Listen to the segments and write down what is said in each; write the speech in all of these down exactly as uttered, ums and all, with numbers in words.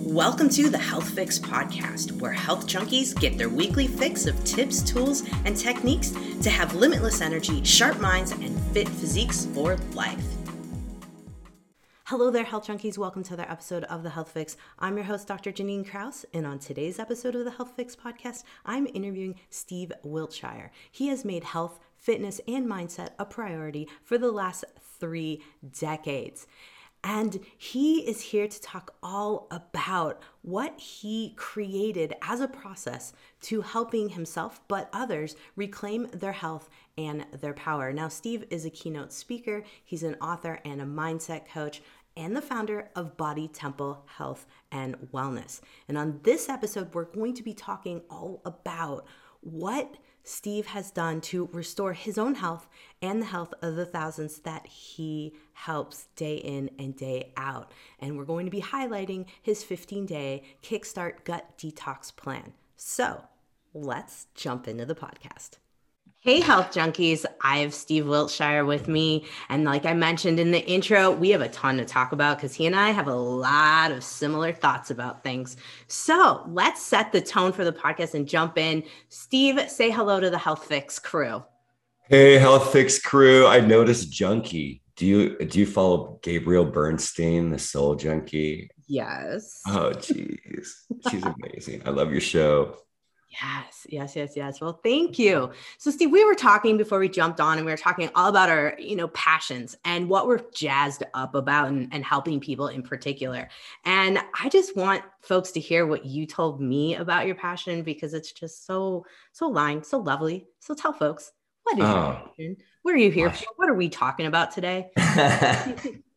Welcome to the Health Fix podcast, where health junkies get their weekly fix of tips, tools, and techniques to have limitless energy, sharp minds, and fit physiques for life. Hello there, health junkies. Welcome to another episode of the Health Fix. I'm your host, Doctor Janine Krause, and on today's episode of the Health Fix podcast, I'm interviewing Steve Wiltshire. He has made health, fitness, and mindset a priority for the last three decades. And he is here to talk all about what he created as a process to helping himself, but others reclaim their health and their power. Now, Steve is a keynote speaker. He's an author and a mindset coach and the founder of Body Temple Health and Wellness. And on this episode, we're going to be talking all about what Steve has done to restore his own health and the health of the thousands that he helps day in and day out. And we're going to be highlighting his fifteen-day Kickstart Gut Detox Plan. So let's jump into the podcast. Hey, health junkies. I have Steve Wiltshire with me. And like I mentioned in the intro, we have a ton to talk about because he and I have a lot of similar thoughts about things. So let's set the tone for the podcast and jump in. Steve, say hello to the Health Fix crew. Hey, Health Fix crew. I noticed junkie. Do you do you follow Gabrielle Bernstein, the soul junkie? Yes. Oh, geez. She's amazing. I love your show. Yes, yes, yes, yes. Well, thank you. So Steve, we were talking before we jumped on and we were talking all about our, you know, passions and what we're jazzed up about and, and helping people in particular. And I just want folks to hear what you told me about your passion because it's just so, so aligned, so lovely. So tell folks, what is oh, your passion? What are you here gosh. for? What are we talking about today? I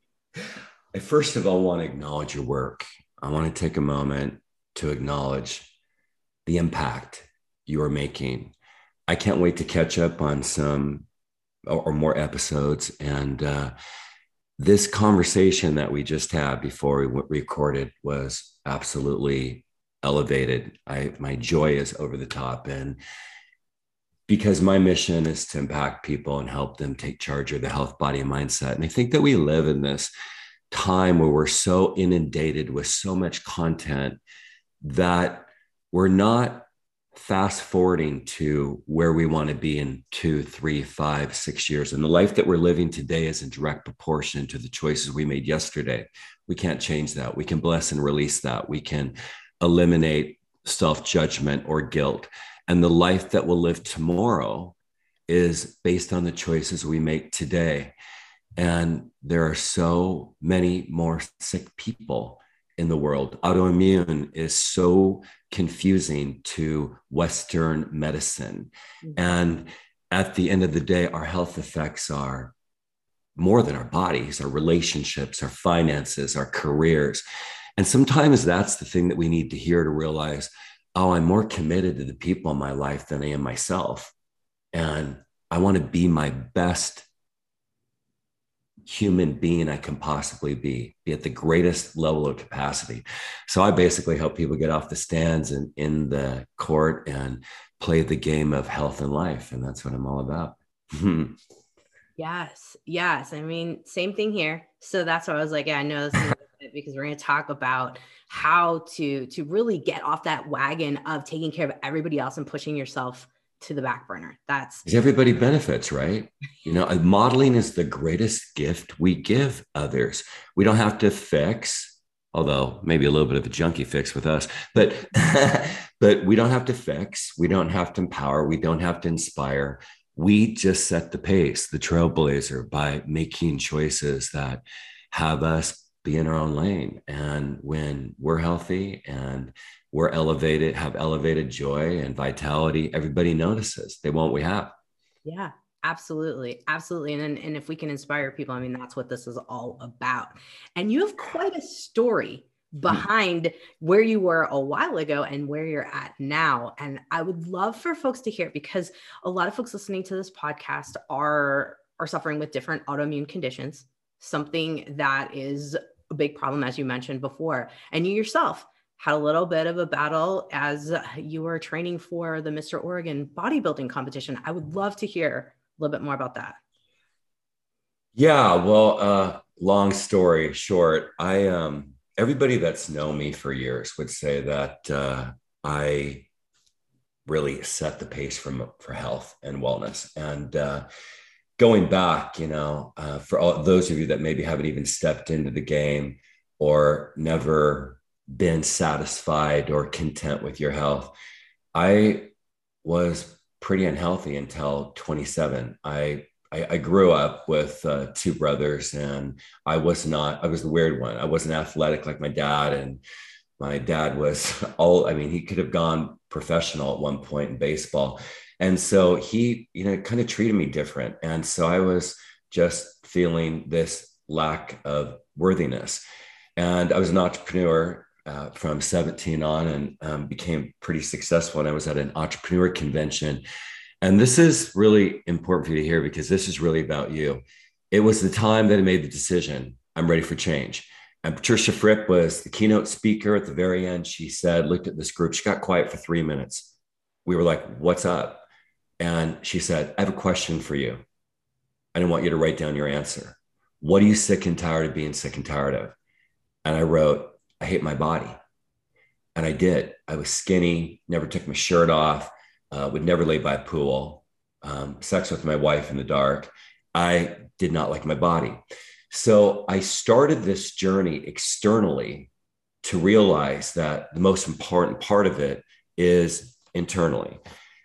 first of all want to acknowledge your work. I want to take a moment to acknowledge the impact you are making. I can't wait to catch up on some or, or more episodes. And uh, this conversation that we just had before we w- recorded was absolutely elevated. I, my joy is over the top. And because my mission is to impact people and help them take charge of their health, body, and mindset. And I think that we live in this time where we're so inundated with so much content that we're not fast forwarding to where we want to be in two, three, five, six years. And the life that we're living today is in direct proportion to the choices we made yesterday. We can't change that. We can bless and release that. We can eliminate self-judgment or guilt. And the life that we'll live tomorrow is based on the choices we make today. And there are so many more sick people in the world. Autoimmune is so confusing to Western medicine. Mm-hmm. And at the end of the day, our health effects are more than our bodies, our relationships, our finances, our careers. And sometimes that's the thing that we need to hear to realize, oh, I'm more committed to the people in my life than I am myself. And I want to be my best human being I can possibly be, be at the greatest level of capacity. So I basically help people get off the stands and in the court and play the game of health and life. And that's what I'm all about. Yes. Yes. I mean, same thing here. So that's why I was like, yeah, I know this is because we're going to talk about how to, to really get off that wagon of taking care of everybody else and pushing yourself to the back burner. That's everybody benefits, right? You know, modeling is the greatest gift we give others. We don't have to fix, although maybe a little bit of a junkie fix with us, but, but we don't have to fix. We don't have to empower. We don't have to inspire. We just set the pace, the trailblazer, by making choices that have us be in our own lane. And when we're healthy and we're elevated, have elevated joy and vitality, everybody notices. They want what we have. Yeah, absolutely. Absolutely. And, and if we can inspire people, I mean, that's what this is all about. And you have quite a story behind mm-hmm. where you were a while ago and where you're at now. And I would love for folks to hear it because a lot of folks listening to this podcast are, are suffering with different autoimmune conditions, something that is a big problem, as you mentioned before. And you yourself had a little bit of a battle as you were training for the Mister Oregon bodybuilding competition. I would love to hear a little bit more about that. Yeah, well, uh, long story short, I um, everybody that's known me for years would say that uh, I really set the pace for, for health and wellness. And uh, going back, you know, uh, for all those of you that maybe haven't even stepped into the game or never been satisfied or content with your health, I was pretty unhealthy until twenty-seven. I I, I grew up with uh, two brothers, and I was not. I was the weird one. I wasn't athletic like my dad, and my dad was all. I mean, he could have gone professional at one point in baseball, and so he, you know, kind of treated me different, and so I was just feeling this lack of worthiness, and I was an entrepreneur uh, from seventeen on, and um, became pretty successful. And I was at an entrepreneur convention. And this is really important for you to hear because this is really about you. It was the time that I made the decision. I'm ready for change. And Patricia Fripp was the keynote speaker at the very end. She said, looked at this group. She got quiet for three minutes. We were like, what's up? And she said, I have a question for you. I don't want you to write down your answer. What are you sick and tired of being sick and tired of? And I wrote, I hate my body. And I did. I was skinny, never took my shirt off, uh, would never lay by a pool, um, sex with my wife in the dark. I did not like my body. So I started this journey externally to realize that the most important part of it is internally.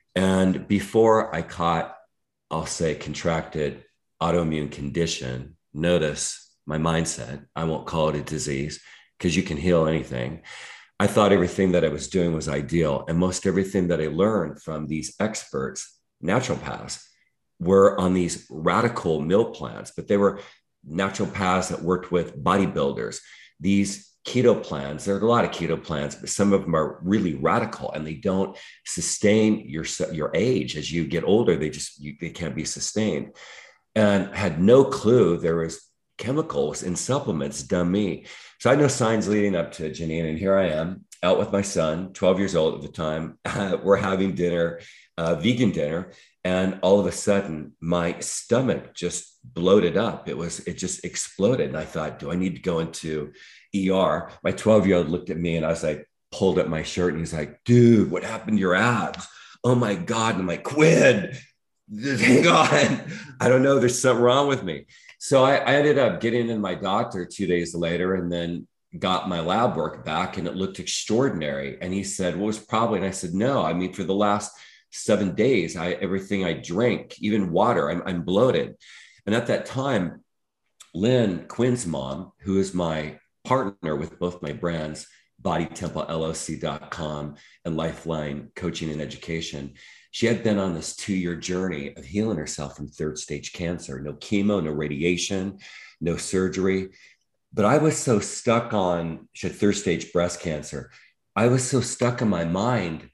And before I caught, I'll say, contracted autoimmune condition, notice my mindset. I won't call it a disease because you can heal anything. I thought everything that I was doing was ideal. And most everything that I learned from these experts, naturopaths, were on these radical meal plans, but they were naturopaths that worked with bodybuilders. These keto plans, there are a lot of keto plans, but some of them are really radical and they don't sustain your, your age. As you get older, they just, you, they can't be sustained. And had no clue there was chemicals in supplements, dumb me. So I had no signs leading up to Janine. And here I am out with my son, twelve years old at the time. We're having dinner, uh, vegan dinner. And all of a sudden my stomach just bloated up. It was, it just exploded. And I thought, do I need to go into E R? My twelve year old looked at me and I was like, pulled up my shirt and he's like, dude, what happened to your abs? Oh my God. And I'm like, Quinn, hang on. I don't know. There's something wrong with me. So I, I ended up getting in my doctor two days later and then got my lab work back and it looked extraordinary. And he said, what was probably, and I said, no, I mean, for the last seven days, I, everything I drink, even water, I'm, I'm bloated. And at that time, Lynn, Quinn's mom, who is my partner with both my brands, body temple L L C dot com and Lifeline Coaching and Education, she had been on this two-year journey of healing herself from third stage cancer. No chemo, no radiation, no surgery. But I was so stuck on, she had third stage breast cancer. I was so stuck in my mind,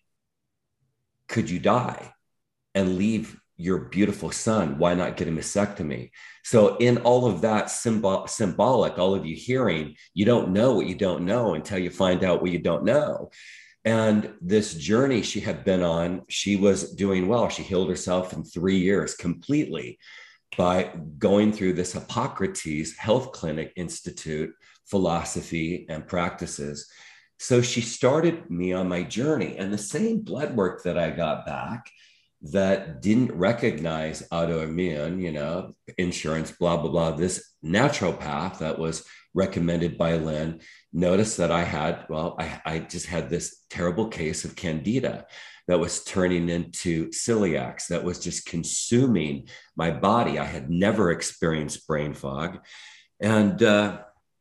could you die and leave your beautiful son? Why not get a mastectomy? So in all of that symbol, symbolic, all of you hearing, you don't know what you don't know until you find out what you don't know. And this journey she had been on, she was doing well. She healed herself in three years completely by going through this Hippocrates Health Clinic Institute philosophy and practices. So she started me on my journey, and the same blood work that I got back that didn't recognize autoimmune, you know, insurance, blah, blah, blah, this naturopath that was recommended by Lynn, noticed that I had, well, I, I just had this terrible case of candida that was turning into celiacs, that was just consuming my body. I had never experienced brain fog. And uh,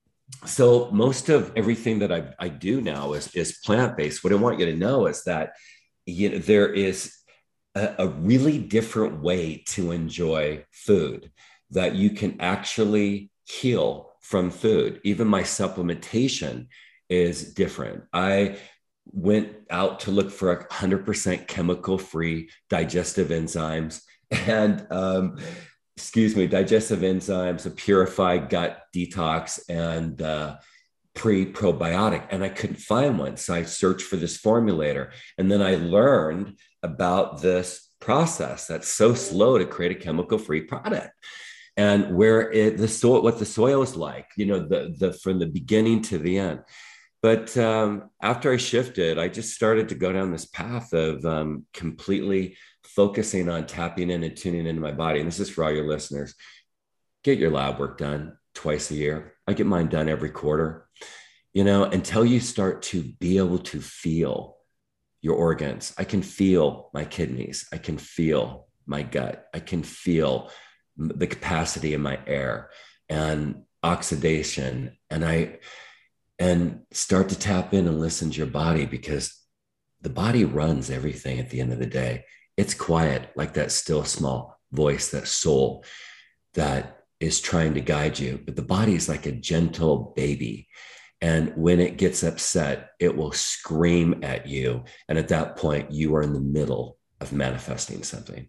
so most of everything that I, I do now is, is plant-based. What I want you to know is that, you know, there is a, a really different way to enjoy food, that you can actually heal from food. Even my supplementation is different. I went out to look for one hundred percent chemical-free digestive enzymes and, um, excuse me, digestive enzymes, a purified gut detox, and uh, pre-probiotic. And I couldn't find one. So I searched for this formulator. And then I learned about this process that's so slow to create a chemical-free product. and where it, the soil, what the soil is like, you know, the, the, from the beginning to the end. But um, after I shifted, I just started to go down this path of um, completely focusing on tapping in and tuning into my body. And this is for all your listeners. Get your lab work done twice a year. I get mine done every quarter, you know, until you start to be able to feel your organs. I can feel my kidneys. I can feel my gut. I can feel the capacity in my air and oxidation. And I, and start to tap in and listen to your body, because the body runs everything at the end of the day. It's quiet, like that still small voice, that soul that is trying to guide you. But the body is like a gentle baby. And when it gets upset, it will scream at you. And at that point, you are in the middle of manifesting something.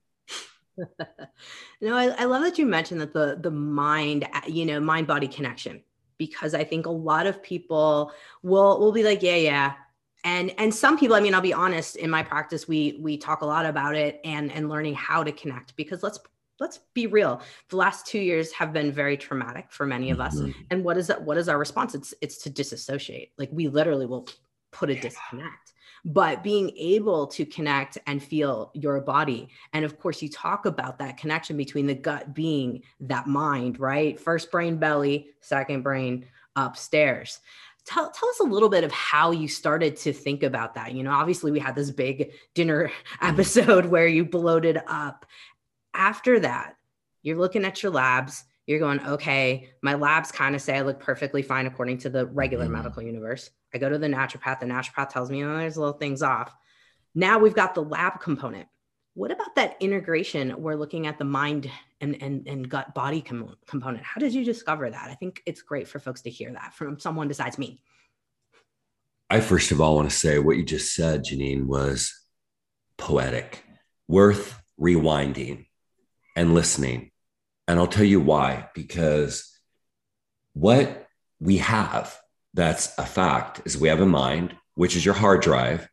No, I, I love that you mentioned that the the mind, you know, mind body connection, because I think a lot of people will will be like, yeah, yeah. And and some people, I mean, I'll be honest, in my practice, we we talk a lot about it and and learning how to connect, because let's let's be real. The last two years have been very traumatic for many of us. Mm-hmm. And what is that? What is our response? It's it's to disassociate. Like we literally will put a disconnect. But being able to connect and feel your body. And of course, you talk about that connection between the gut being that mind, right? First brain, belly, second brain, upstairs. Tell, tell us a little bit of how you started to think about that. You know, obviously we had this big dinner episode where you bloated up. After that, you're looking at your labs. You're going, okay, my labs kind of say I look perfectly fine according to the regular mm-hmm. medical universe. I go to the naturopath. The naturopath tells me, oh, there's little things off. Now we've got the lab component. What about that integration? We're looking at the mind and, and, and gut body com- component. How did you discover that? I think it's great for folks to hear that from someone besides me. I first of all want to say what you just said, Janine, was poetic, worth rewinding and listening. And I'll tell you why, because what we have that's a fact is we have a mind, which is your hard drive.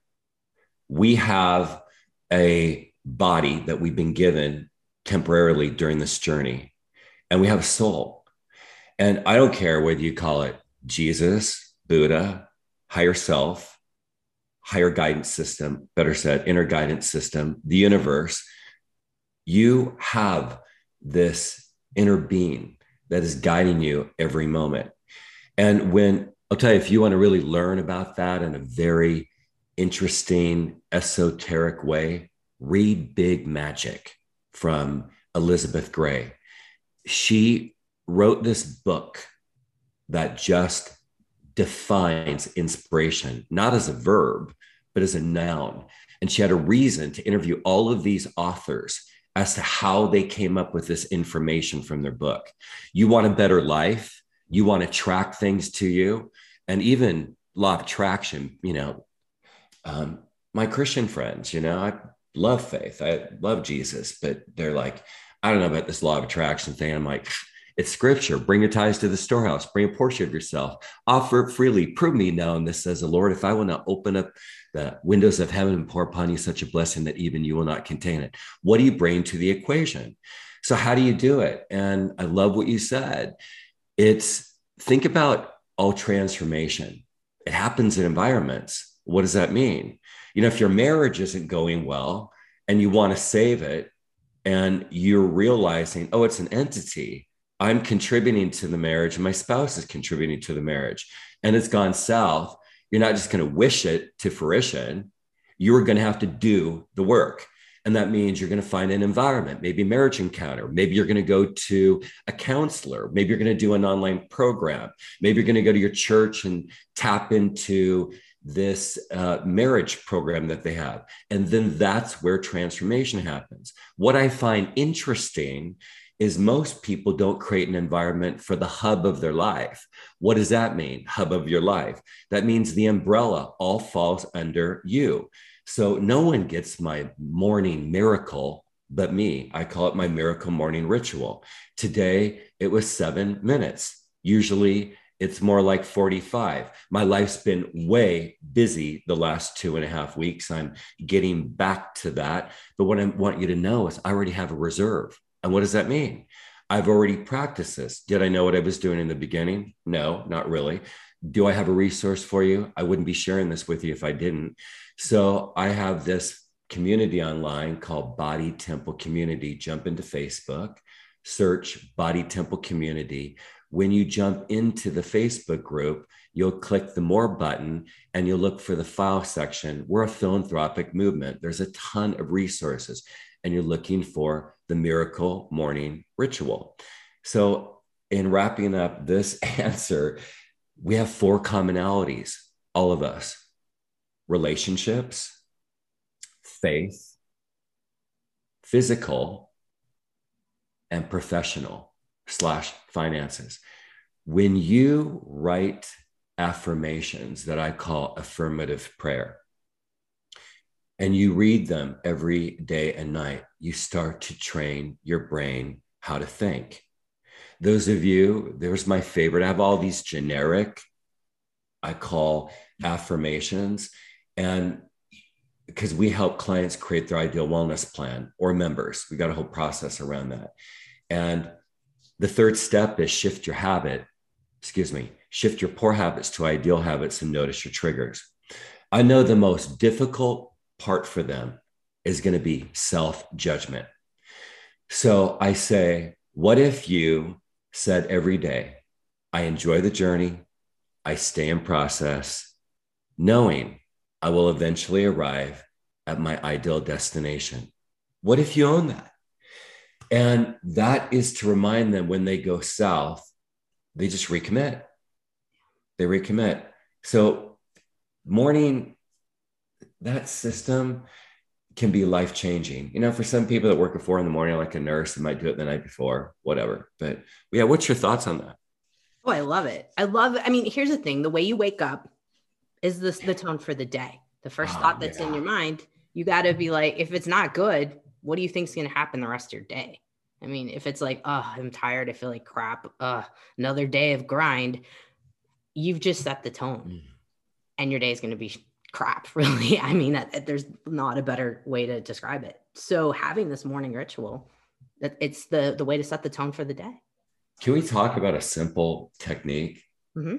We have a body that we've been given temporarily during this journey, and we have a soul. And I don't care whether you call it Jesus, Buddha, higher self, higher guidance system, better said, inner guidance system, the universe. You have this inner being that is guiding you every moment. And when, I'll tell you, if you want to really learn about that in a very interesting, esoteric way, read Big Magic from Elizabeth Gray. She wrote this book that just defines inspiration, not as a verb, but as a noun. And she had a reason to interview all of these authors as to how they came up with this information from their book. You want a better life? You want to track things to you? And even law of attraction, you know, um, my Christian friends, you know, I love faith. I love Jesus, but they're like, I don't know about this law of attraction thing. I'm like, it's scripture. Bring your tithes to the storehouse. Bring a portion of yourself. Offer it freely. Prove me now. And this says the Lord, if I will not open up the windows of heaven and pour upon you such a blessing that even you will not contain it. What do you bring to the equation? So how do you do it? And I love what you said. It's think about all transformation. It happens in environments. What does that mean? You know, if your marriage isn't going well and you want to save it and you're realizing, oh, it's an entity. I'm contributing to the marriage and my spouse is contributing to the marriage and it's gone south. You're not just going to wish it to fruition. You're going to have to do the work. And that means you're going to find an environment, maybe a marriage encounter. Maybe you're going to go to a counselor. Maybe you're going to do an online program. Maybe you're going to go to your church and tap into this uh, marriage program that they have. And then that's where transformation happens. What I find interesting is most people don't create an environment for the hub of their life. What does that mean? Hub of your life. That means the umbrella all falls under you. So no one gets my morning miracle but me. I call it my miracle morning ritual. Today, it was seven minutes. Usually it's more like forty-five. My life's been way busy the last two and a half weeks. I'm getting back to that. But what I want you to know is I already have a reserve. And what does that mean? I've already practiced this. Did I know what I was doing in the beginning? No, not really. Do I have a resource for you? I wouldn't be sharing this with you if I didn't. So I have this community online called Body Temple Community. Jump into Facebook, search Body Temple Community. When you jump into the Facebook group, you'll click the more button and you'll look for the file section. We're a philanthropic movement. There's a ton of resources, and you're looking for the Miracle Morning Ritual. So in wrapping up this answer, we have four commonalities, all of us: relationships, faith, physical, and professional slash finances. When you write affirmations that I call affirmative prayer, and you read them every day and night, you start to train your brain how to think. Those of you, there's my favorite. I have all these generic, I call affirmations. And because we help clients create their ideal wellness plan, or members, we got a whole process around that. And the third step is shift your habit, excuse me, shift your poor habits to ideal habits and notice your triggers. I know the most difficult part for them is going to be self-judgment. So I say, what if you said every day, I enjoy the journey, I stay in process, knowing I will eventually arrive at my ideal destination? What if you own that? And that is to remind them when they go south, they just recommit. They recommit. So morning, that system can be life-changing. You know, for some people that work at four in the morning, like a nurse, they might do it the night before, whatever. But yeah, what's your thoughts on that? Oh, I love it. I love it. I mean, here's the thing. The way you wake up is this the tone for the day. The first Oh, thought that's yeah. in your mind, you got to be like, if it's not good, what do you think is going to happen the rest of your day? I mean, if it's like, oh, I'm tired, I feel like crap, uh, another day of grind, you've just set the tone, mm. and your day is going to be crap, really. I mean, that, that there's not a better way to describe it. So having this morning ritual, that it's the the way to set the tone for the day. Can we talk about a simple technique? Mm-hmm.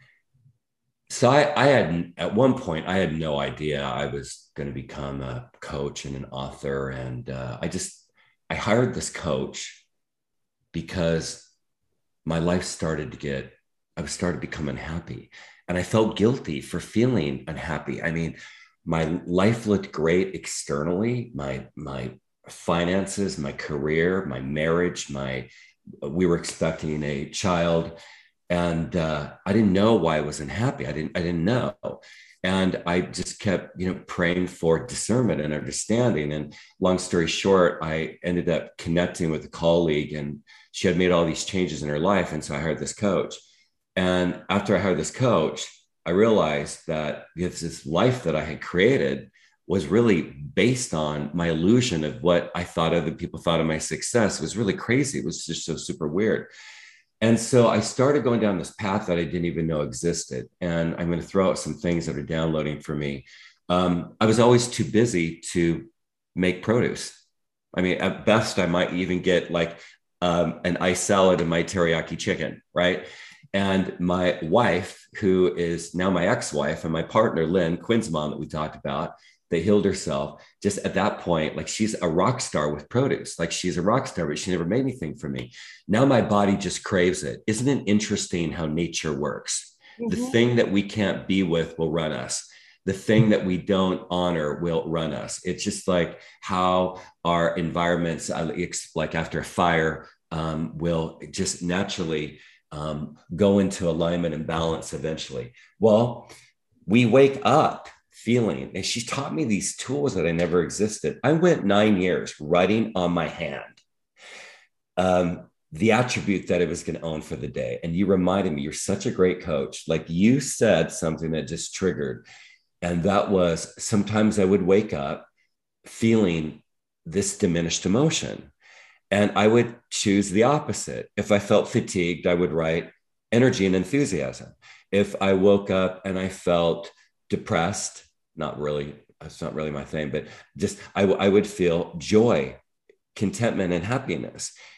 So I, I had, at one point, I had no idea I was going to become a coach and an author. And uh, I just, I hired this coach because my life started to get, I started to become unhappy. And I felt guilty for feeling unhappy. I mean, my life looked great externally, my, my finances, my career, my marriage, my, we were expecting a child. And uh, I didn't know why I wasn't happy. I didn't, I didn't know. And I just kept, you know, praying for discernment and understanding. And long story short, I ended up connecting with a colleague, and she had made all these changes in her life. And so I hired this coach. And after I hired this coach, I realized that this life that I had created was really based on my illusion of what I thought other people thought of my success. It was really crazy. It was just so super weird. And so I started going down this path that I didn't even know existed. And I'm going to throw out some things that are downloading for me. Um, I was always too busy to make produce. I mean, at best, I might even get like um, an ice salad and my teriyaki chicken, right? And my wife, who is now my ex-wife, and my partner, Lynn, Quinn's mom that we talked about, that healed herself, just at that point, like she's a rock star with produce. Like she's a rock star, but she never made anything for me. Now my body just craves it. Isn't it interesting how nature works? Mm-hmm. The thing that we can't be with will run us. The thing that we don't honor will run us. It's just like how our environments, like after a fire, um, will just naturally um, go into alignment and balance eventually. Well, we wake up feeling, and she taught me these tools that I never existed. I went nine years writing on my hand um, the attribute that I was going to own for the day. And you reminded me, you're such a great coach. Like you said something that just triggered. And that was, sometimes I would wake up feeling this diminished emotion. And I would choose the opposite. If I felt fatigued, I would write energy and enthusiasm. If I woke up and I felt depressed, not really, that's not really my thing, but just I, I would feel joy, contentment, and happiness.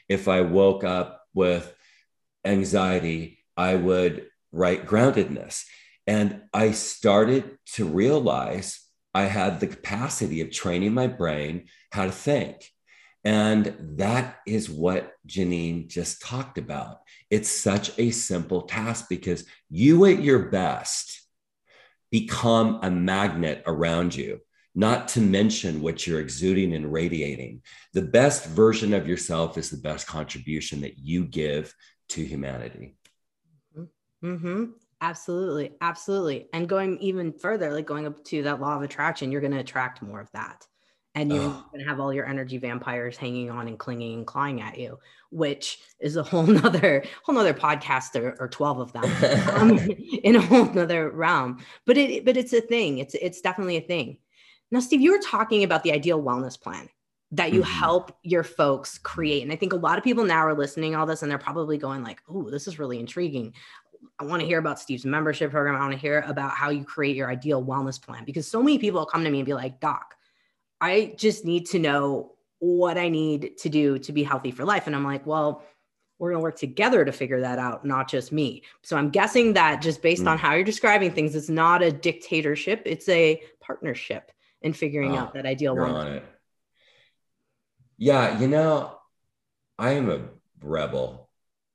If I woke up with anxiety, I would write groundedness. And I started to realize I had the capacity of training my brain how to think. And that is what Janine just talked about. It's such a simple task because you at your best become a magnet around you, not to mention what you're exuding and radiating. The best version of yourself is the best contribution that you give to humanity. Mm-hmm. Absolutely. Absolutely. And going even further, like going up to that law of attraction, you're going to attract more of that. And you're oh. going to have all your energy vampires hanging on and clinging and clawing at you, which is a whole nother, whole nother podcast or, or twelve of them um, in a whole nother realm. But it, but it's a thing. It's, it's definitely a thing. Now, Steve, you were talking about the ideal wellness plan that you mm-hmm. help your folks create. And I think a lot of people now are listening to all this and they're probably going like, oh, this is really intriguing. I want to hear about Steve's membership program. I want to hear about how you create your ideal wellness plan, because so many people come to me and be like, Doc, I just need to know what I need to do to be healthy for life. And I'm like, well, we're going to work together to figure that out, not just me. So I'm guessing that just based mm. on how you're describing things, it's not a dictatorship. It's a partnership in figuring oh, out that ideal you're wellness on it. Yeah. You know, I am a rebel.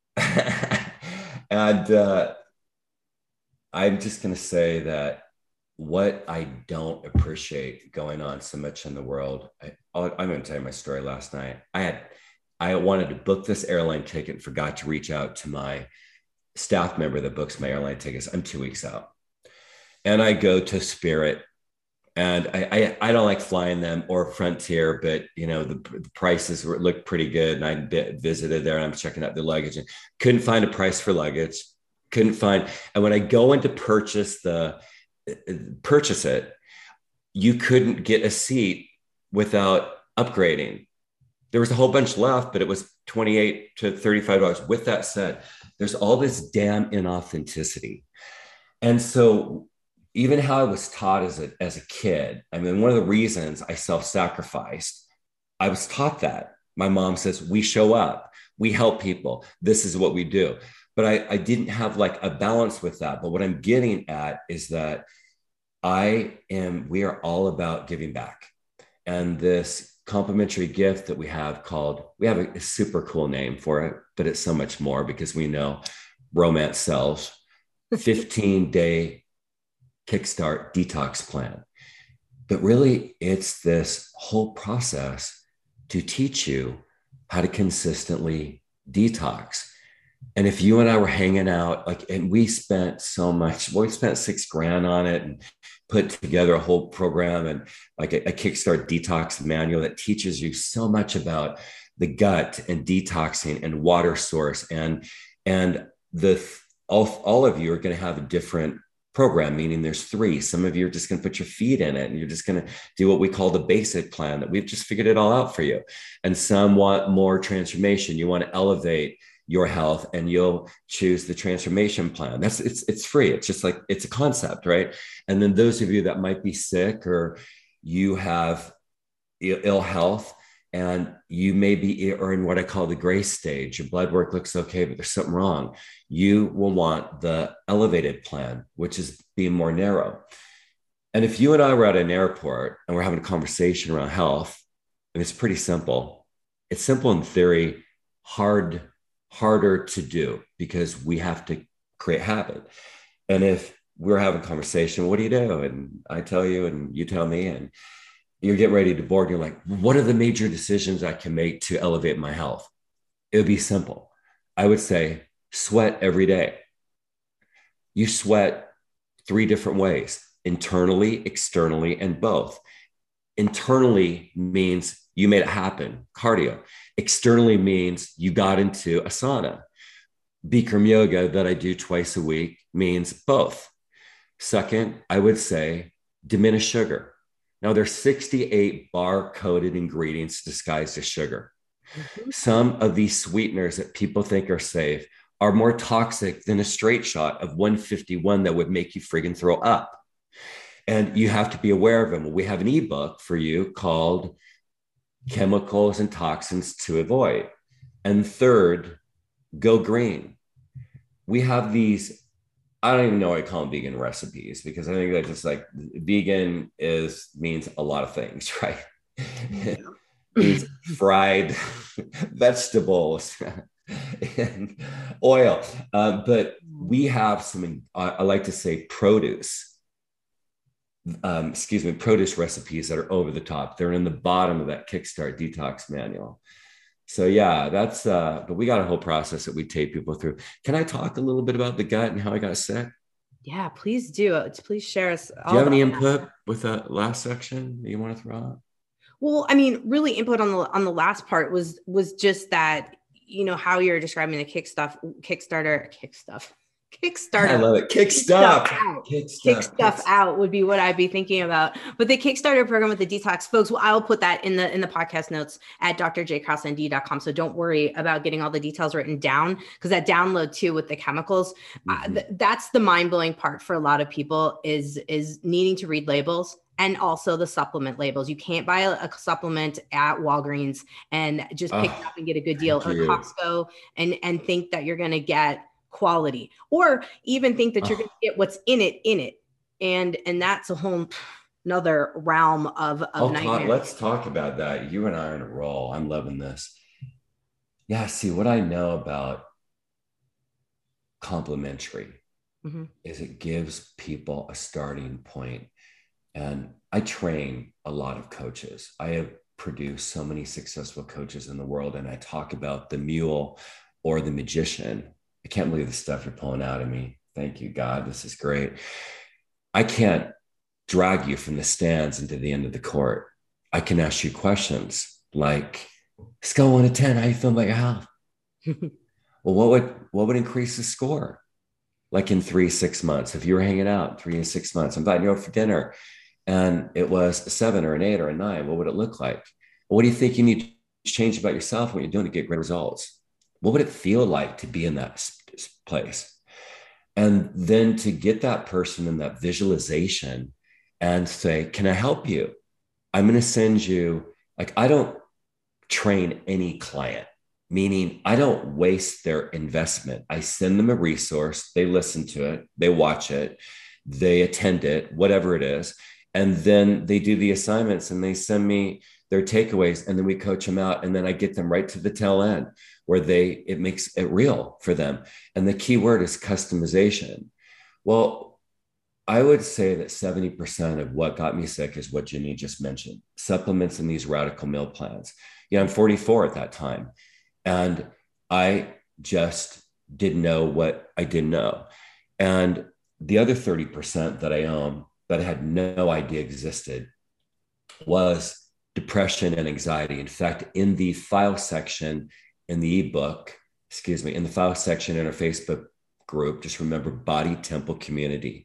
And uh, I'm just going to say that what I don't appreciate going on so much in the world, I, I'm going to tell you my story last night. I had, I wanted to book this airline ticket and forgot to reach out to my staff member that books my airline tickets. I'm two weeks out. And I go to Spirit, and I, I, I don't like flying them or Frontier, but you know, the, the prices were, looked pretty good. And I visited there and I'm checking out the luggage and couldn't find a price for luggage. Couldn't find. And when I go in to purchase the, purchase it, you couldn't get a seat without upgrading. There was a whole bunch left, but it was twenty-eight to thirty-five dollars. With that said, there's all this damn inauthenticity. And so even how I was taught as a, as a kid, I mean, one of the reasons I self-sacrificed, I was taught that. My mom says, we show up, we help people. This is what we do. But I, I didn't have like a balance with that. But what I'm getting at is that I am, we are all about giving back. And this complimentary gift that we have called, we have a, a super cool name for it, but it's so much more because we know romance sells. fifteen day Kickstart detox plan. But really, it's this whole process to teach you how to consistently detox. And if you and I were hanging out, like, and we spent so much, well, we spent six grand on it and put together a whole program and like a, a Kickstart detox manual that teaches you so much about the gut and detoxing and water source. And, and the, all, all of you are going to have a different program, meaning there's three. Some of you are just going to put your feet in it and you're just going to do what we call the basic plan, that we've just figured it all out for you. And some want more transformation. You want to elevate your health and you'll choose the transformation plan. That's it's it's free. It's just like, it's a concept, right? And then those of you that might be sick or you have ill health and you may be or in what I call the gray stage, your blood work looks okay, but there's something wrong. You will want the elevated plan, which is being more narrow. And if you and I were at an airport and we're having a conversation around health, and it's pretty simple. It's simple in theory, hard harder to do because we have to create habit. And if we're having a conversation, what do you do? And I tell you, and you tell me, and you're getting ready to board, and you're like, what are the major decisions I can make to elevate my health? It would be simple. I would say, sweat every day. You sweat three different ways: internally, externally, and both. Internally means you made it happen, cardio. Externally means you got into a sauna. Bikram yoga that I do twice a week means both. Second, I would say diminish sugar. Now there's sixty-eight bar-coded ingredients disguised as sugar. Mm-hmm. Some of these sweeteners that people think are safe are more toxic than a straight shot of one fifty-one that would make you friggin' throw up. And you have to be aware of them. We have an ebook for you called Chemicals and Toxins to Avoid. And third, go green. We have these, I don't even know why I call them vegan recipes, because I think that just like vegan is means a lot of things, right? It means fried vegetables and oil. Uh, but we have some, I, I like to say produce, um, excuse me, produce recipes that are over the top. They're in the bottom of that Kickstart detox manual. So yeah, that's uh, but we got a whole process that we take people through. Can I talk a little bit about the gut and how I got sick? Yeah, please do. Please share us Do you all have about any that. input with that last section that you want to throw out? Well, I mean, really input on the on the last part was was just that, you know, how you're describing the kick stuff, Kickstarter, kick stuff, I Kickstarter, love it. Kick kick stuff stuff. out. Kick Kick stuff. Kick stuff out would be what I'd be thinking about. But the Kickstarter program with the detox folks, well, I'll put that in the in the podcast notes at d r j kraus n d dot com. So don't worry about getting all the details written down, because that download too with the chemicals, mm-hmm. uh, th- that's the mind-blowing part for a lot of people is is needing to read labels. And also the supplement labels. You can't buy a, a supplement at Walgreens and just pick oh, it up and get a good deal, or Costco, and, and think that you're going to get quality, or even think that oh. you're going to get what's in it, in it. And, and that's a whole another realm of, of nightmares. Talk, let's talk about that. You and I are in a roll. I'm loving this. Yeah. See, what I know about complementary mm-hmm. is it gives people a starting point. And I train a lot of coaches. I have produced so many successful coaches in the world. And I talk about the mule or the magician. I can't believe the stuff you're pulling out of me. Thank you, God. This is great. I can't drag you from the stands into the end of the court. I can ask you questions like, scale one to ten, how you feel about your health? Well, what would, what would increase the score? Like in three, six months, if you were hanging out three and six months, I'm inviting you over for dinner, and it was a seven or an eight or a nine, what would it look like? What do you think you need to change about yourself, what you're doing to get great results? What would it feel like to be in that place? And then to get that person in that visualization and say, can I help you? I'm going to send you, like, I don't train any client, meaning I don't waste their investment. I send them a resource, they listen to it, they watch it, they attend it, whatever it is. And then they do the assignments and they send me their takeaways, and then we coach them out. And then I get them right to the tail end where they, it makes it real for them. And the key word is customization. Well, I would say that seventy percent of what got me sick is what Jenny just mentioned, supplements and these radical meal plans. Yeah, I'm forty-four at that time. And I just didn't know what I didn't know. And the other thirty percent that I own that I had no idea existed was depression and anxiety. In fact, in the file section in the ebook, excuse me, in the file section in our Facebook group, just remember Body Temple Community.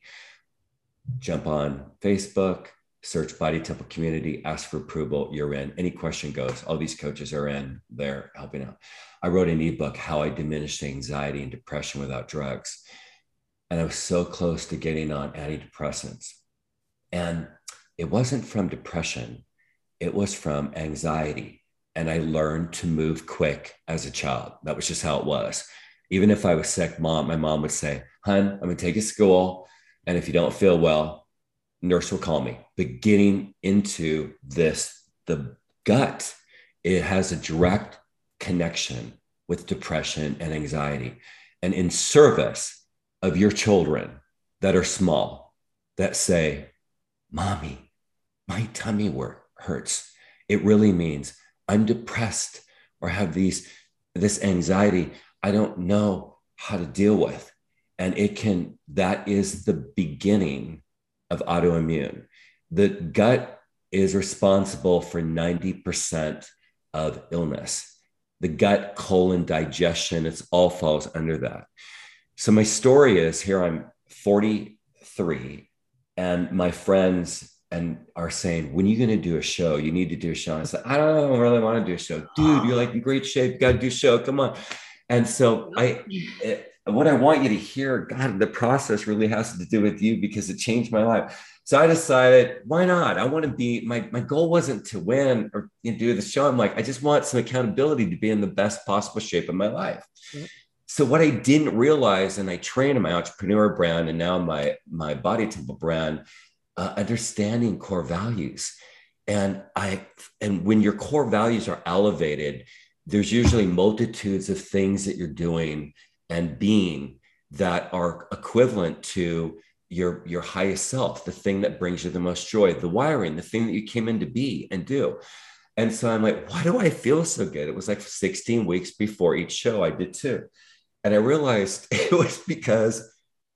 Jump on Facebook, search Body Temple Community, ask for approval, you're in. Any question goes. All these coaches are in there helping out. I wrote an ebook, How I Diminished Anxiety and Depression Without Drugs. And I was so close to getting on antidepressants. And it wasn't from depression, it was from anxiety. And I learned to move quick as a child. That was just how it was. Even if I was sick, mom, my mom would say, hun, I'm gonna take you to school. And if you don't feel well, nurse will call me. But getting into this, the gut, it has a direct connection with depression and anxiety. And in service of your children that are small, that say, mommy, my tummy work hurts. It really means I'm depressed or have these, this anxiety I don't know how to deal with. And it can, that is the beginning of autoimmune. The gut is responsible for ninety percent of illness. The gut, colon, digestion, it's all falls under that. So my story is here, I'm forty-three, and my friends and are saying, when are you going to do a show? You need to do a show. And I said, I don't really want to do a show. Dude, you're like in great shape. You got to do a show. Come on. And so I, it, what I want you to hear, God, the process really has to do with you because it changed my life. So I decided, why not? I want to be, my, my goal wasn't to win or you know, do the show. I'm like, I just want some accountability to be in the best possible shape of my life. Mm-hmm. So what I didn't realize, and I trained in my entrepreneur brand and now my, my Body Temple brand, uh, understanding core values. And I, and when your core values are elevated, there's usually multitudes of things that you're doing and being that are equivalent to your, your highest self, the thing that brings you the most joy, the wiring, the thing that you came in to be and do. And so I'm like, why do I feel so good? It was like sixteen weeks before each show I did too. And I realized it was because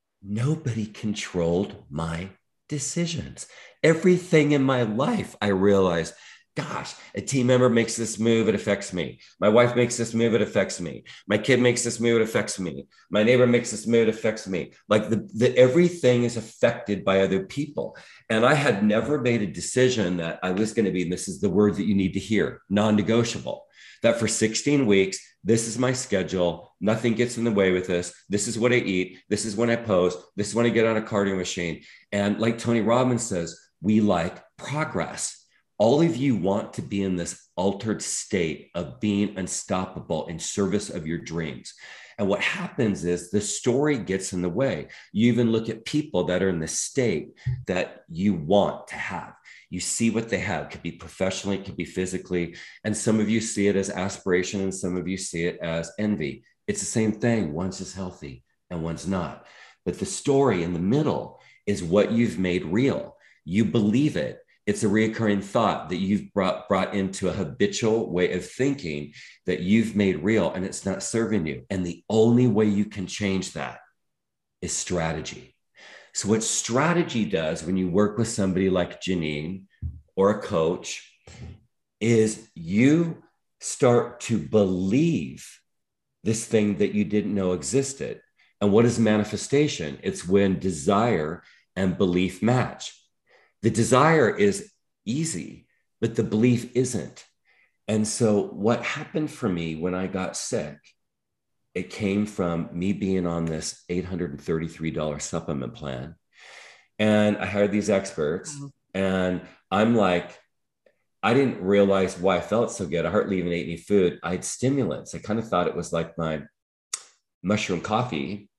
nobody controlled my decisions. Everything in my life, I realized, gosh, a team member makes this move, it affects me. My wife makes this move, it affects me. My kid makes this move, it affects me. My neighbor makes this move, it affects me. Like the, the everything is affected by other people. And I had never made a decision that I was going to be, and this is the word that you need to hear, non-negotiable. That for sixteen weeks, this is my schedule. Nothing gets in the way with this. This is what I eat. This is when I pose. This is when I get on a cardio machine. And like Tony Robbins says, we like progress. All of you want to be in this altered state of being unstoppable in service of your dreams. And what happens is the story gets in the way. You even look at people that are in the state that you want to have. You see what they have. It could be professionally, it could be physically. And some of you see it as aspiration and some of you see it as envy. It's the same thing. One's just healthy and one's not. But the story in the middle is what you've made real. You believe it. It's a recurring thought that you've brought, brought into a habitual way of thinking that you've made real and it's not serving you. And the only way you can change that is strategy. So what strategy does when you work with somebody like Janine or a coach is you start to believe this thing that you didn't know existed. And what is manifestation? It's when desire and belief match. The desire is easy, but the belief isn't. And so what happened for me when I got sick, it came from me being on this eight hundred thirty-three dollars supplement plan. And I hired these experts. Mm-hmm. And I'm like, I didn't realize why I felt so good. I hardly even ate any food. I had stimulants. I kind of thought it was like my mushroom coffee,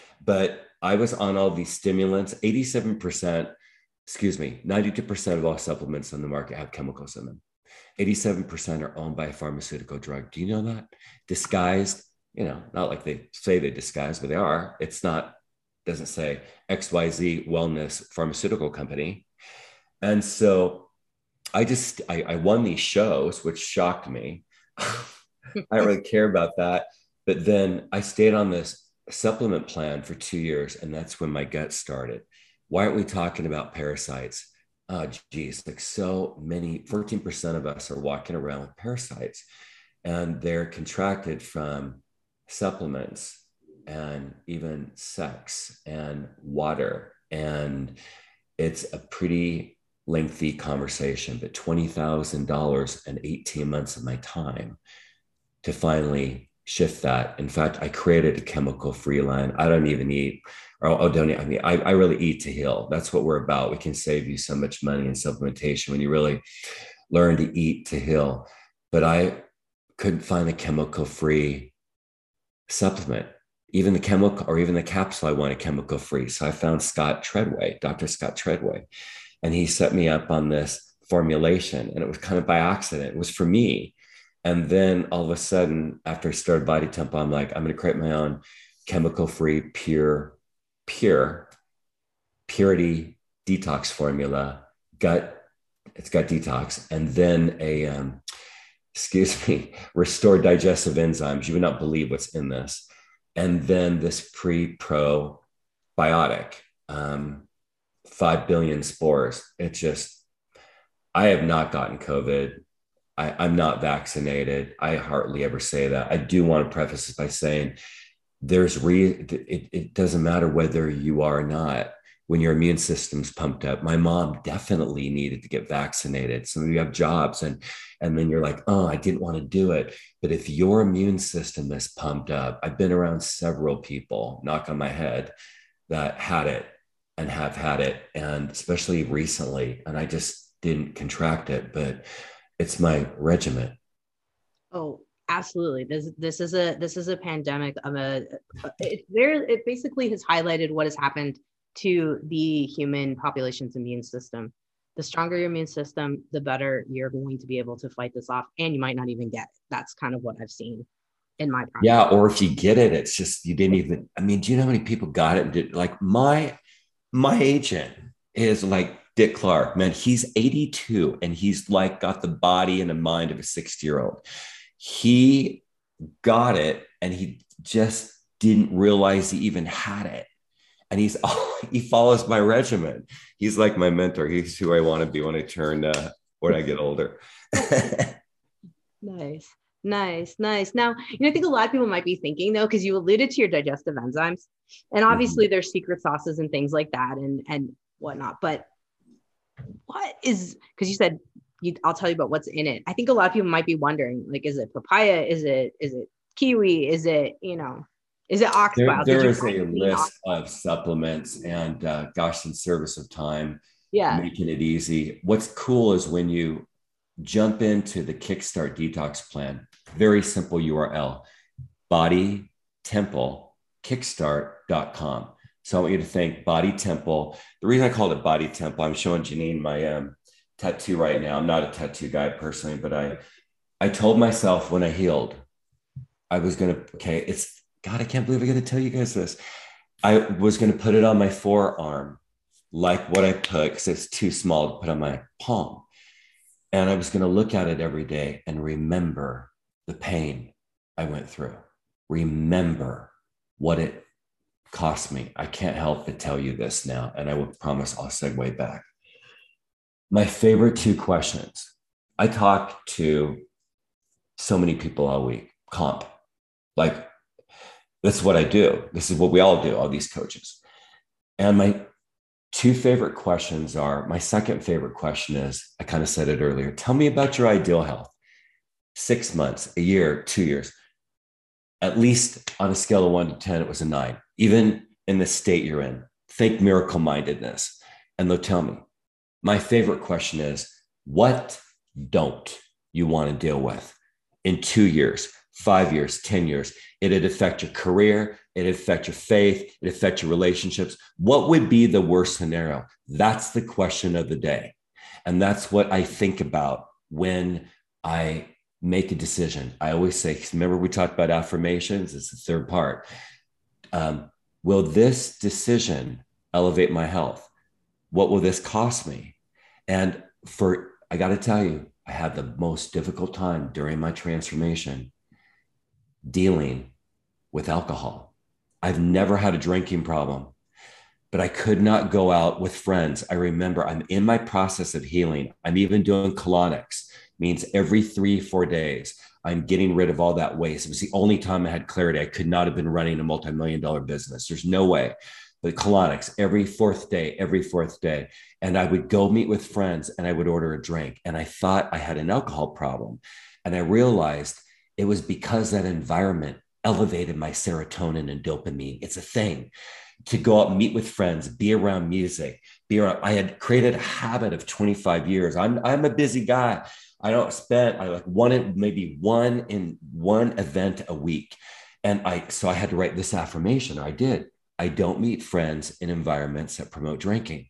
but I was on all these stimulants. eighty-seven percent, excuse me, ninety-two percent of all supplements on the market have chemicals in them. eighty-seven percent are owned by a pharmaceutical drug. Do you know that? Disguised, you know, not like they say they disguise, but they are. It's not, doesn't say X Y Z wellness pharmaceutical company. And so I just, I, I won these shows, which shocked me. I don't really care about that. But then I stayed on this supplement plan for two years. And that's when my gut started. Why aren't we talking about parasites? Oh, geez, like so many, fourteen percent of us are walking around with parasites and they're contracted from supplements and even sex and water. And it's a pretty lengthy conversation, but twenty thousand dollars and eighteen months of my time to finally shift that. In fact, I created a chemical-free line. I don't even eat, or oh, don't eat. I mean, I, I really eat to heal. That's what we're about. We can save you so much money in supplementation when you really learn to eat to heal. But I couldn't find a chemical-free supplement. Even the chemical or even the capsule I wanted chemical-free. So I found Scott Treadway, Doctor Scott Treadway, and he set me up on this formulation. And it was kind of by accident. It was for me. And then all of a sudden, after I started Body Temple, I'm like, I'm going to create my own chemical-free, pure, pure, purity detox formula, gut, it's gut detox, and then a, um, excuse me, restored digestive enzymes. You would not believe what's in this. And then this pre-probiotic, um, five billion spores. It's just, I have not gotten COVID. I, I'm not vaccinated. I hardly ever say that. I do want to preface this by saying there's re it, it doesn't matter whether you are or not when your immune system's pumped up. My mom definitely needed to get vaccinated. Some of you have jobs and, and then you're like, oh, I didn't want to do it. But if your immune system is pumped up, I've been around several people, knock on my head, that had it. and have had it, and especially recently. And I just didn't contract it, but it's my regimen. Oh, absolutely. This this is a this is a pandemic of a it there it basically has highlighted what has happened to the human population's immune system. The stronger your immune system, the better you're going to be able to fight this off, and you might not even get it. That's kind of what I've seen in my practice. Yeah, or if you get it, it's just you didn't even. I mean, do you know how many people got it and did like my my agent is like Dick Clark, man. He's eighty-two and he's like got the body and the mind of a sixty year old. He got it and he just didn't realize he even had it. And he's oh, he follows my regimen. He's like my mentor. He's who I want to be when I turn uh, when I get older. Nice. Nice, nice. Now, you know, I think a lot of people might be thinking though, because you alluded to your digestive enzymes, and obviously Mhm. there's secret sauces and things like that and and whatnot. But what is because you said you, I'll tell you about what's in it. I think a lot of people might be wondering, like, is it papaya? Is it is it kiwi? Is it, you know, is it ox There, bile? Did there you is find a clean ox? list of supplements, and uh, gosh, in service of time, Yeah. making it easy. What's cool is when you jump into the Kickstart Detox Plan, very simple U R L, body temple kickstart dot com. So I want you to think Body Temple. The reason I called it Body Temple, I'm showing Janine my um, tattoo right now. I'm not a tattoo guy personally, but I I told myself when I healed, I was gonna okay. It's God, I can't believe I got to tell you guys this. I was gonna put it on my forearm, like what I put because it's too small to put on my palm, and I was gonna look at it every day and remember the pain I went through. Remember what it cost me. I can't help but tell you this now, and I will promise I'll segue back. My favorite two questions. I talk to so many people all week, comp. Like, that's what I do. This is what we all do, all these coaches. And my two favorite questions are my second favorite question is I kind of said it earlier. Tell me about your ideal health. Six months, a year, two years. At least on a scale of one to ten, it was a nine. Even in the state you're in, think miracle mindedness. And they'll tell me. My favorite question is what don't you want to deal with in two years, five years, ten years? It'd affect your career. It'd affect your faith. It'd affect your relationships. What would be the worst scenario? That's the question of the day. And that's what I think about when I make a decision. I always say, remember we talked about affirmations? It's the third part. Um, will this decision elevate my health? What will this cost me? And for, I got to tell you, I had the most difficult time during my transformation dealing with alcohol. I've never had a drinking problem, but I could not go out with friends. I remember I'm in my process of healing. I'm even doing colonics, means every three, four days, I'm getting rid of all that waste. It was the only time I had clarity. I could not have been running a multi-million dollar business. There's no way. But colonics every fourth day, every fourth day. And I would go meet with friends and I would order a drink. And I thought I had an alcohol problem. And I realized it was because that environment elevated my serotonin and dopamine. It's a thing to go out, meet with friends, be around music, be around. I had created a habit of twenty-five years. I'm, I'm a busy guy. I don't spend, I like one, maybe one in one event a week. And I, so I had to write this affirmation. I did. I don't meet friends in environments that promote drinking.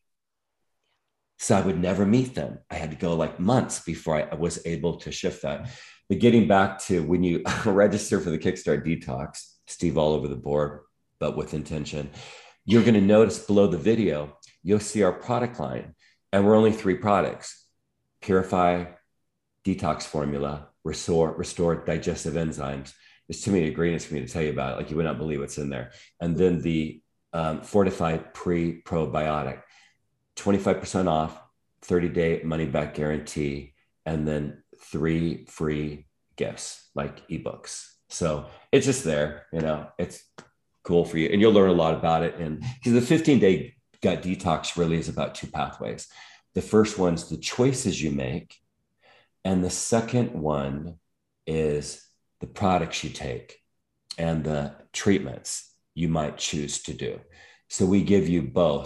So I would never meet them. I had to go like months before I was able to shift that. But getting back to when you register for the Kickstart Detox, Steve all over the board, but with intention, you're going to notice below the video, you'll see our product line. And we're only three products: Purify, Detox Formula, Restore, Restore Digestive Enzymes. There's too many ingredients for me to tell you about it. Like you would not believe what's in there. And then the um, Fortified Pre-Probiotic, twenty-five percent off, thirty day money back guarantee, and then three free gifts like ebooks. So it's just there, you know, it's cool for you. And you'll learn a lot about it. And because the fifteen day gut detox really is about two pathways. The first one's the choices you make. And the second one is the products you take and the treatments you might choose to do. So we give you both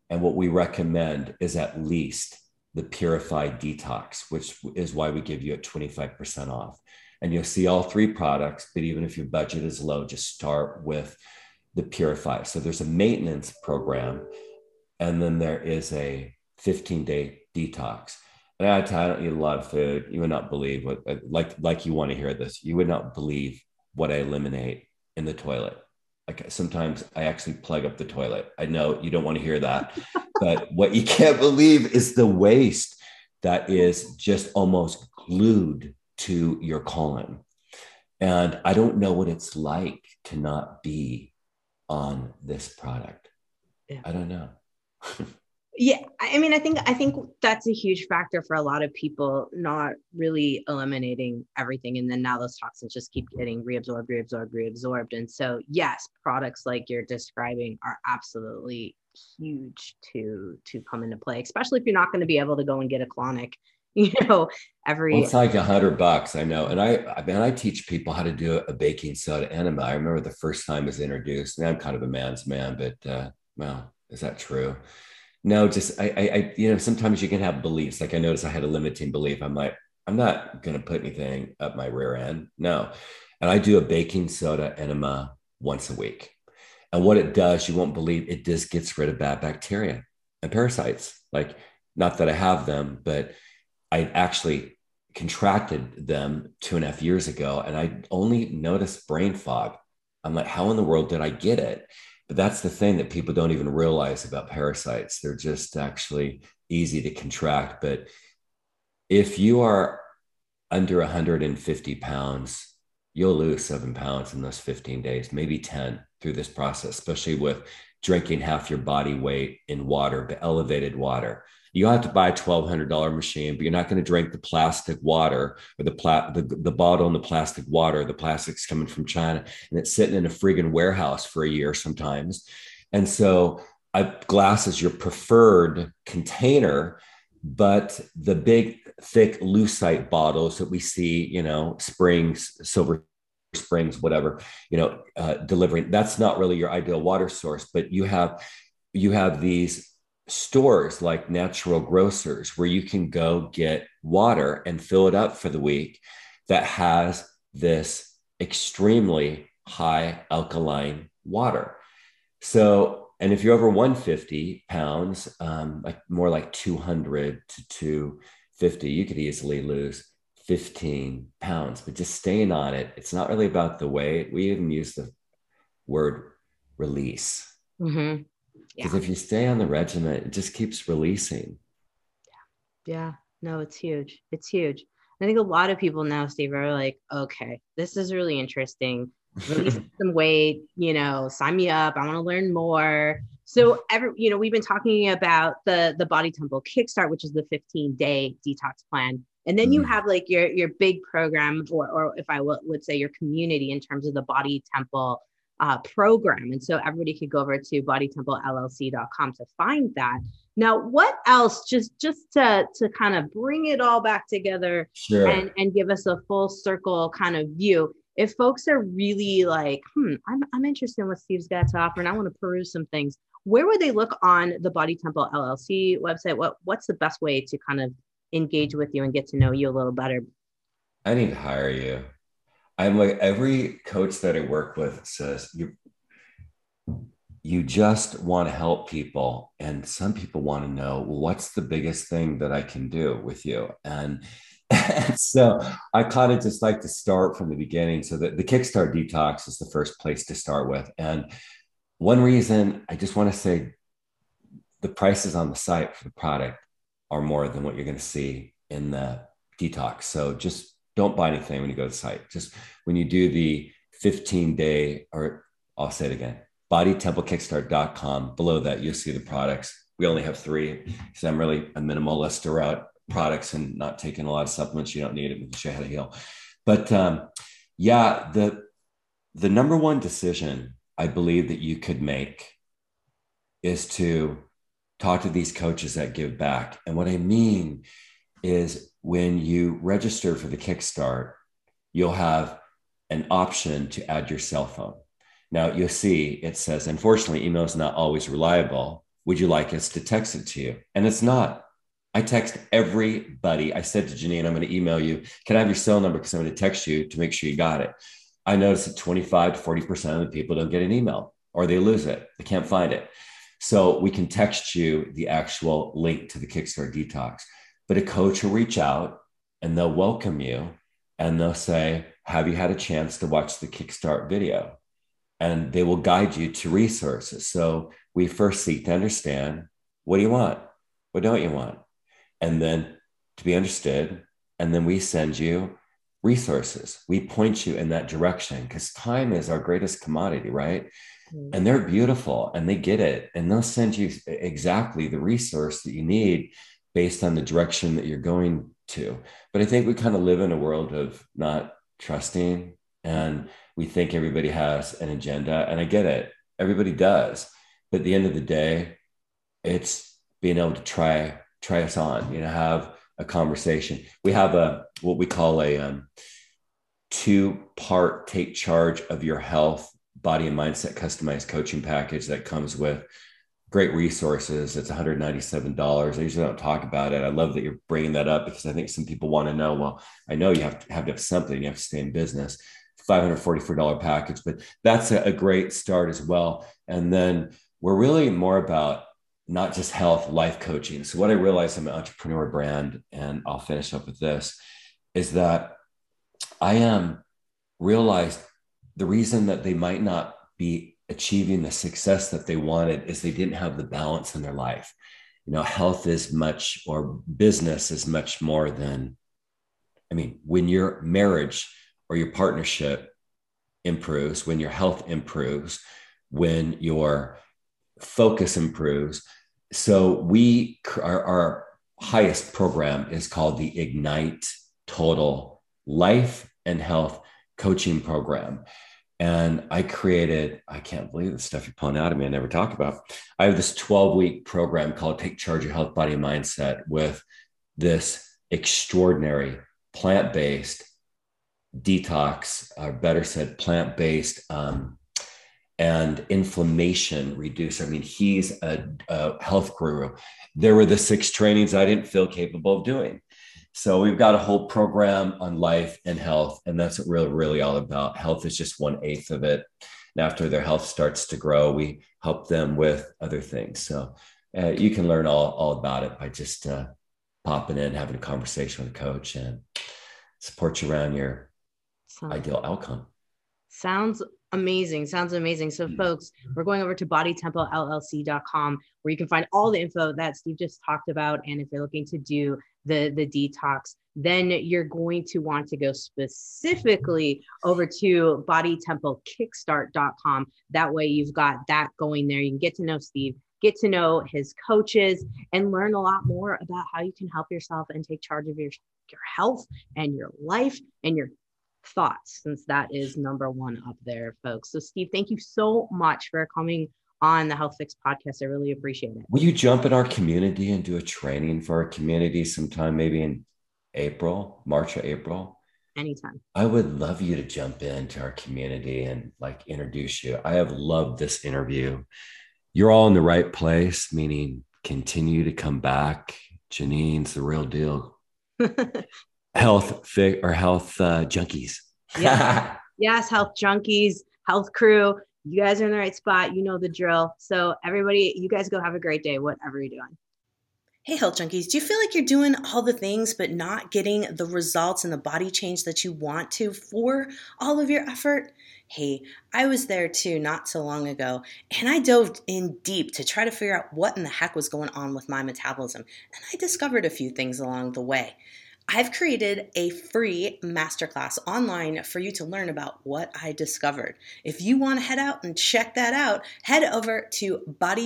And what we recommend is at least the Purified Detox, which is why we give you a twenty-five percent off. And you'll see all three products, but even if your budget is low, just start with the Purify. So there's a maintenance program, and then there is a fifteen day detox. And I tell you, I don't eat a lot of food. You would not believe what, like, like you want to hear this. You would not believe what I eliminate in the toilet. Like sometimes I actually plug up the toilet. I know you don't want to hear that, but what you can't believe is the waste that is just almost glued to your colon. And I don't know what it's like to not be on this product. Yeah. I don't know. Yeah. I mean, I think, I think that's a huge factor for a lot of people, not really eliminating everything. And then now those toxins just keep getting reabsorbed, reabsorbed, reabsorbed. And so yes, products like you're describing are absolutely huge to, to come into play, especially if you're not going to be able to go and get a colonic, you know, every. Well, it's like a hundred bucks. I know. And I, I mean, I teach people how to do a baking soda enema. I remember the first time it was introduced, and I'm kind of a man's man, but uh, well, is that true? No, just I, I, you know, sometimes you can have beliefs. Like I noticed I had a limiting belief. I'm like, I'm not going to put anything up my rear end. No. And I do a baking soda enema once a week. And what it does, you won't believe, it just gets rid of bad bacteria and parasites. Like, not that I have them, but I actually contracted them two and a half years ago. And I only noticed brain fog. I'm like, how in the world did I get it? But that's the thing that people don't even realize about parasites. They're just actually easy to contract. But if you are under one hundred fifty pounds, you'll lose seven pounds in those fifteen days, maybe ten through this process, especially with drinking half your body weight in water, but elevated water. You have to buy a twelve hundred dollars machine, but you're not going to drink the plastic water or the, pla- the the bottle in the plastic water. The plastic's coming from China and it's sitting in a friggin' warehouse for a year sometimes. And so I, glass is your preferred container, but the big, thick lucite bottles that we see, you know, Springs, Silver Springs, whatever, you know, uh, delivering, that's not really your ideal water source. But you have, you have these stores like Natural Grocers where you can go get water and fill it up for the week that has this extremely high alkaline water. So, and if you're over one hundred fifty pounds, um, like more like two hundred to two fifty, you could easily lose fifteen pounds. But just staying on it, it's not really about the weight. We even use the word release. Mm-hmm. Because yeah. If you stay on the regimen, it just keeps releasing. Yeah. Yeah. No, it's huge. It's huge. I think a lot of people now, Steve, are like, okay, this is really interesting. Release some weight, you know, sign me up. I want to learn more. So every, you know, we've been talking about the, the Body Temple Kickstart, which is the fifteen day detox plan. And then mm. you have like your, your big program, or, or if I w- would say your community in terms of the Body Temple uh, program. And so everybody could go over to body temple l l c dot com to find that. Now, what else, just, just to, to kind of bring it all back together sure. and, and give us a full circle kind of view. If folks are really like, hmm, I'm, I'm interested in what Steve's got to offer and I want to peruse some things, where would they look on the Body Temple L L C website? What, what's the best way to kind of engage with you and get to know you a little better? I need to hire you. I'm like, every coach that I work with says, you, you just want to help people. And some people want to know, well, what's the biggest thing that I can do with you? And, and so I kind of just like to start from the beginning. So that the Kickstart Detox is the first place to start with. And one reason I just want to say the prices on the site for the product are more than what you're going to see in the detox. So just don't buy anything when you go to the site. Just when you do the fifteen day, or I'll say it again, body temple kickstart dot com. Below that, you'll see the products. We only have three because I'm really a minimalist around products and not taking a lot of supplements. You don't need it. We can show you how to heal. But um, yeah, the, the number one decision I believe that you could make is to talk to these coaches that give back. And what I mean is when you register for the Kickstart, you'll have an option to add your cell phone. Now you'll see it says, unfortunately, email is not always reliable, Would you like us to text it to you? And it's not. I text everybody. I said to Janine, I'm going to email you. Can I have your cell number? Because I'm going to text you to make sure you got it. I noticed that twenty-five to forty percent of the people don't get an email, or they lose it. They can't find it. So we can text you the actual link to the Kickstart Detox, but a coach will reach out and they'll welcome you and they'll say, have you had a chance to watch the Kickstart video? And they will guide you to resources. So we first seek to understand, what do you want? What don't you want? And then to be understood. And then we send you resources. We point you in that direction because time is our greatest commodity, right? Mm-hmm. And they're beautiful and they get it. And they'll send you exactly the resource that you need based on the direction that you're going to. But I think we kind of live in a world of not trusting, and we think everybody has an agenda. And I get it. Everybody does. But at the end of the day, it's being able to try try us on, you know, have a conversation. We have a, what we call a um, two part take charge of your health, body and mindset customized coaching package that comes with great resources. It's one hundred ninety-seven dollars. I usually don't talk about it. I love that you're bringing that up because I think some people want to know, well, I know you have to have to have something, you have to stay in business. five hundred forty-four dollars package, but that's a, a great start as well. And then we're really more about not just health, life coaching. So what I realized I'm an entrepreneur brand, and I'll finish up with this, is that I am um, realized the reason that they might not be achieving the success that they wanted is they didn't have the balance in their life. You know, health is much, or business is much more than, I mean, when your marriage or your partnership improves, when your health improves, when your focus improves. So we, our, our highest program is called the Ignite Total Life and Health Coaching Program. And I created, I can't believe the stuff you're pulling out of me I never talk about. I have this twelve week program called Take Charge of Health, Body, and Mindset, with this extraordinary plant-based detox, or better said, plant-based um, and inflammation reducer. I mean, he's a, a health guru. There were the six trainings I didn't feel capable of doing. So we've got a whole program on life and health, and that's what really, really all about. Health is just one eighth of it. And after their health starts to grow, we help them with other things. So uh, you can learn all, all about it by just uh, popping in, having a conversation with a coach, and support you around your Sounds, ideal outcome. Sounds amazing. Sounds amazing. So folks, we're going over to body temple L L C dot com, where you can find all the info that Steve just talked about. And if you're looking to do the, the detox, then you're going to want to go specifically over to body temple kickstart dot com. That way you've got that going there. You can get to know Steve, get to know his coaches, and learn a lot more about how you can help yourself and take charge of your, your health and your life and your thoughts, since that is number one up there, folks. So Steve, thank you so much for coming on the Health Fix podcast. I really appreciate it. Will you jump in our community and do a training for our community sometime, maybe in April, March or April? Anytime. I would love you to jump into our community and like introduce you. I have loved this interview. You're all in the right place, meaning continue to come back. Janine's the real deal. Health fi- or health uh, junkies. Yes. Yes, health junkies, health crew. You guys are in the right spot. You know the drill. So everybody, you guys go have a great day, whatever you're doing. Hey, health junkies, do you feel like you're doing all the things but not getting the results and the body change that you want to for all of your effort? Hey, I was there too not so long ago, and I dove in deep to try to figure out what in the heck was going on with my metabolism, and I discovered a few things along the way. I've created a free masterclass online for you to learn about what I discovered. If you want to head out and check that out, head over to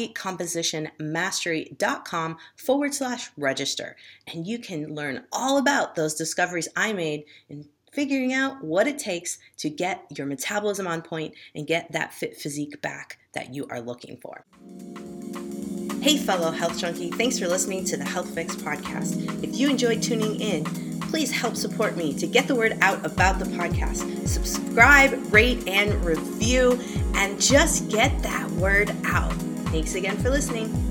bodycompositionmastery.com forward slash register. And you can learn all about those discoveries I made in figuring out what it takes to get your metabolism on point and get that fit physique back that you are looking for. Hey, fellow health junkie, thanks for listening to the Health Fix podcast. If you enjoyed tuning in, please help support me to get the word out about the podcast. Subscribe, rate, and review, and just get that word out. Thanks again for listening.